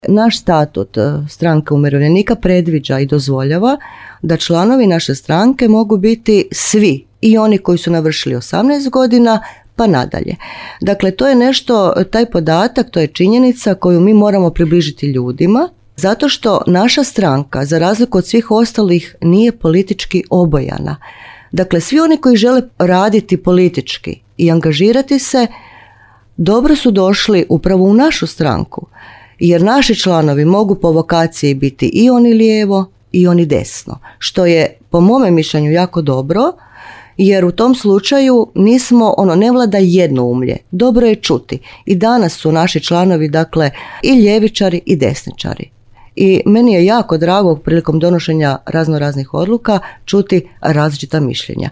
Naš statut stranke umirovljenika predviđa i dozvoljava da članovi naše stranke mogu biti svi, i oni koji su navršili 18 godina pa nadalje. Dakle, to je nešto, taj podatak, to je činjenica koju mi moramo približiti ljudima, zato što naša stranka, za razliku od svih ostalih, nije politički obojana. Dakle, svi oni koji žele raditi politički i angažirati se, dobro su došli upravo u našu stranku, jer naši članovi mogu po vokaciji biti i oni lijevo i oni desno, što je po mome mišljenju jako dobro, jer u tom slučaju nismo, ne vlada jednoumlje, dobro je čuti. I danas su naši članovi, dakle, i ljevičari i desničari. I meni je jako drago prilikom donošenja raznoraznih odluka čuti različita mišljenja.